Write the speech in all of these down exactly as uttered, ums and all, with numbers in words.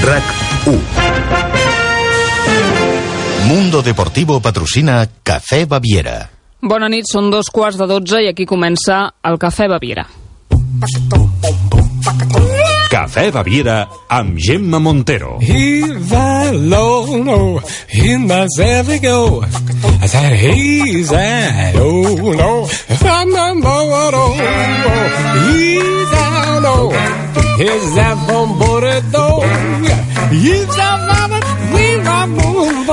RAC u. Mundo Deportivo patrocina Cafè Baviera. Bona nit, són dos quarts de dotze i aquí comença el Cafè Baviera. Cafè Baviera amb Gemma Montero. He's alone, oh, he must ever go. I said he's alone, oh, from the motor, he's alone. He's that from Bordeaux. He's a mama, we are moving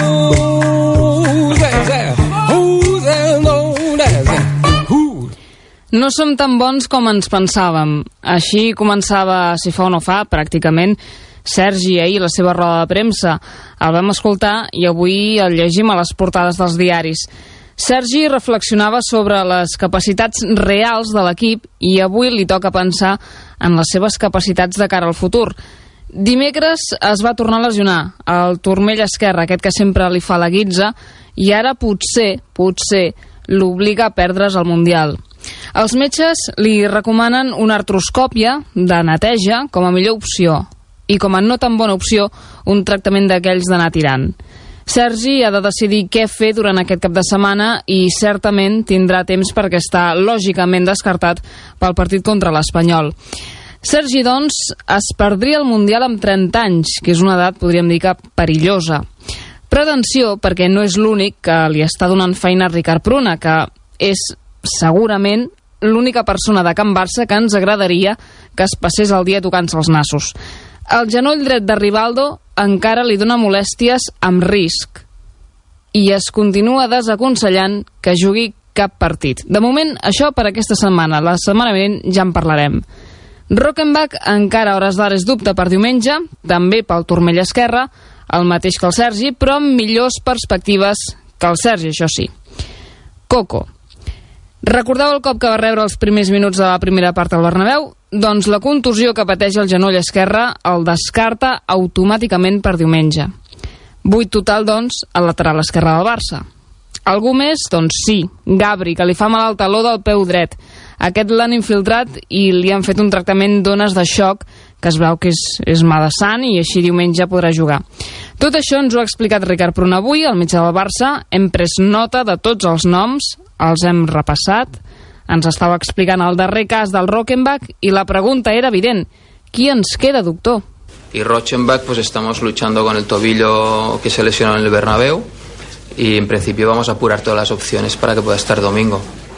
forward. Who's alone as who? No som tan bons com ens pensàvem. Així començava, si fa o no fa, pràcticament, Sergi ahir la seva roda de premsa. El vam escoltar i avui el llegim a les portades dels diaris. Sergi reflexionava sobre les capacitats reals de l'equip i avui li toca pensar en les seves capacitats de cara al futur. Dimecres es va tornar a lesionar el turmell esquerre, aquest que sempre li fa la guitza, i ara potser, potser, l'obliga a perdre's el Mundial. Els metges li recomanen una artroscòpia de neteja com a millor opció i com a no tan bona opció un tractament d'aquells d'anar tirant. Sergi ha de decidir què fer durant aquest cap de setmana i certament tindrà temps perquè està lògicament descartat pel partit contra l'Espanyol. Sergi, doncs, es perdria el Mundial amb trenta anys, que és una edat, podríem dir, que perillosa. Però atenció, perquè no és l'únic que li està donant feina a Ricard Pruna, que és segurament l'única persona de Can Barça que ens agradaria que es passés el dia tocant-se els nassos. El genoll dret de Rivaldo encara li dona molèsties amb risc i es continua desaconsellant que jugui cap partit. De moment, això per aquesta setmana. La setmana vinent ja en parlarem. Rockenbach encara a hores d'ara és dubte per diumenge, també pel turmell esquerre, el mateix que el Sergi, però amb millors perspectives que el Sergi, això sí. Coco. Recordeu el cop que va rebre els primers minuts de la primera part al Bernabéu? Doncs la contusió que pateix el genoll esquerre el descarta automàticament per diumenge. Vuit total, doncs, al lateral esquerre del Barça. Algú més? Doncs sí, Gabri, que li fa mal al taló del peu dret. Aquest l'han infiltrat i li han fet un tractament d'ones de xoc que es veu que és, és malassant i així diumenge podrà jugar. Tot això ens ho ha explicat Ricard Pruna avui, al metge del Barça. Hem pres nota de tots els noms, els hem repassat, ens estava explicant el darrer cas del Rockenbach i la pregunta era evident. Qui ens queda, doctor? Y Rockenbach, pues estamos luchando con el tobillo que se lesionó en el Bernabéu y en principio vamos a apurar todas las opciones para que pueda estar domingo.